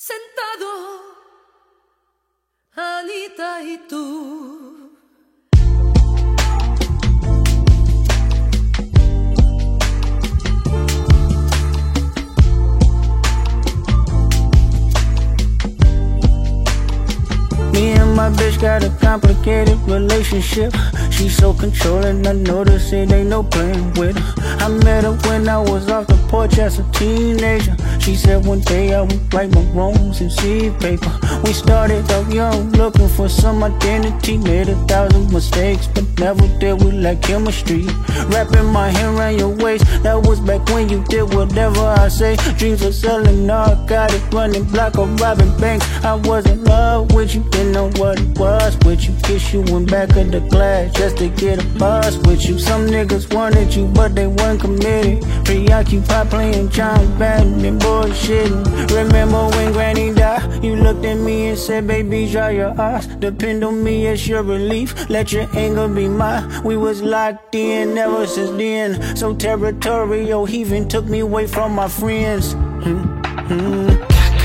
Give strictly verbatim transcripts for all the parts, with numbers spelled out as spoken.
Sentado, Anita y tú. Me and my bitch got a complicated relationship. She's so controlling, I notice it ain't no playing with her. I met her when I was off the porch as a teenager. She said one day I would right my wrongs and see paper. We started out young, looking for some identity. Made a thousand mistakes, but never did we like chemistry. Wrapping my hand around your waist, that was back when you did whatever I say. Dreams of selling narcotics, running block or robbing banks. I was in love with you, didn't know what it was with you. Kiss you in back of the class just to get a buzz with you. Some niggas wanted you, but they weren't committed. Preoccupied playing John Madden and bullshitting. Remember when Granny died? You looked at me and said, baby, dry your eyes. Depend on me as your relief. Let your anger be mine. We was locked in ever since then. So territorial, he even took me away from my friends. Mm-hmm.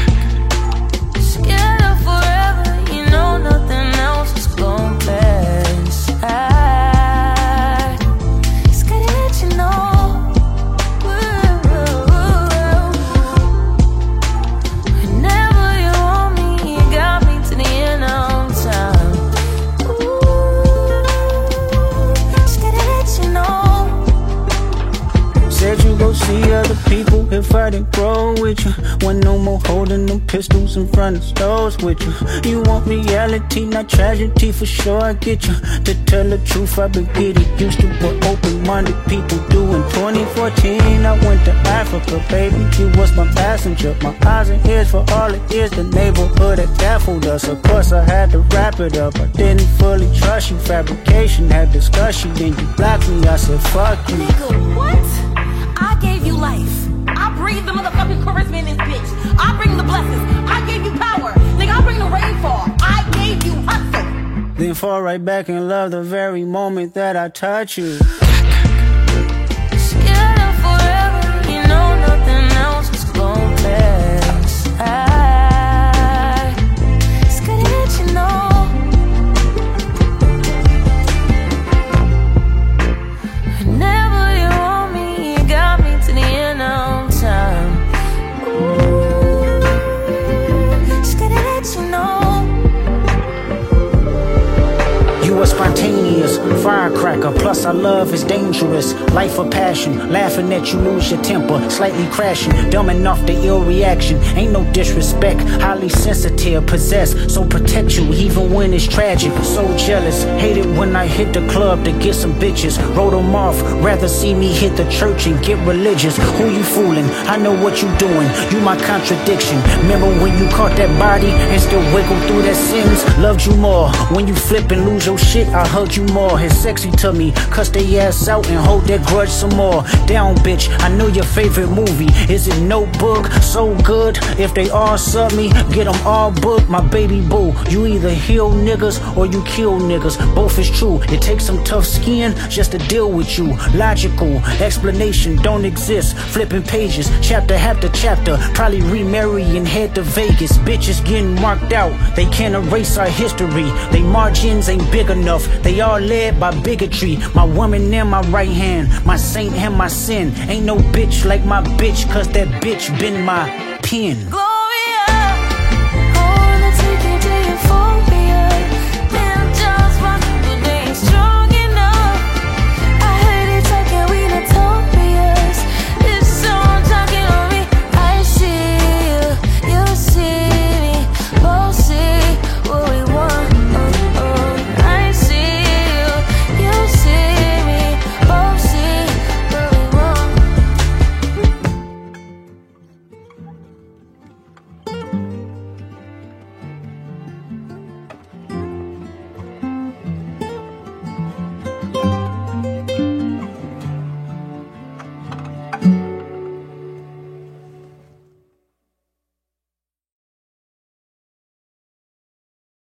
Scared of forever, you know nothing else is gon' pass. I scared to let you know. Said you go see other people if I didn't grow with you. When no more holding them pistols in front of stores with you. You want reality, not tragedy, for sure I get you. To tell the truth, I've been getting used to what open-minded people do. In twenty fourteen, I went to Africa, baby. You was my passenger, my eyes and ears for all it is. The neighborhood that baffled us. Of course, I had to wrap it up. I didn't fully trust you. Fabrication had discussion, then you blocked me. I said, fuck you. Nigga, what? I gave you life. I breathe the motherfucking charisma in this bitch. I bring the blessings. I gave you power. Nigga, I bring the rainfall. I gave you hustle. Then fall right back and love the very moment that I touch you. Scared of forever, you know nothing else is gon' pass. I scared to let you know. Whenever you want me, you got me to the end of time. Ooh, scared to let you know. You are spontaneous, firecracker, plus our love is dangerous. Life of passion, laughing at you lose your temper, slightly crashing, dumbing off the ill reaction. Ain't no disrespect, highly sensitive, possessed, so protect you even when it's tragic. So jealous, hate it when I hit the club to get some bitches. Wrote them off, rather see me hit the church and get religious. Who you fooling? I know what you doing, you my contradiction. Remember when you caught that body and still wiggle through that sins? Loved you more, when you flip and lose your shit, I hug you more. It's sexy to me, cuss they ass out and hold that grudge some more. Down bitch, I know your favorite movie. Is it Notebook? So good, if they all sub me, get them all booked. My baby boo, you either heal niggas or you kill niggas. Both is true, it takes some tough skin just to deal with you. Logical, explanation don't exist. Flipping pages, chapter after chapter. Probably remarry and head to Vegas. Bitches getting marked out, they can't erase our history. They margins ain't big enough, they all led by bigotry. My woman in my right hand, my saint and my sin. Ain't no bitch like my bitch, cause that bitch been my pen.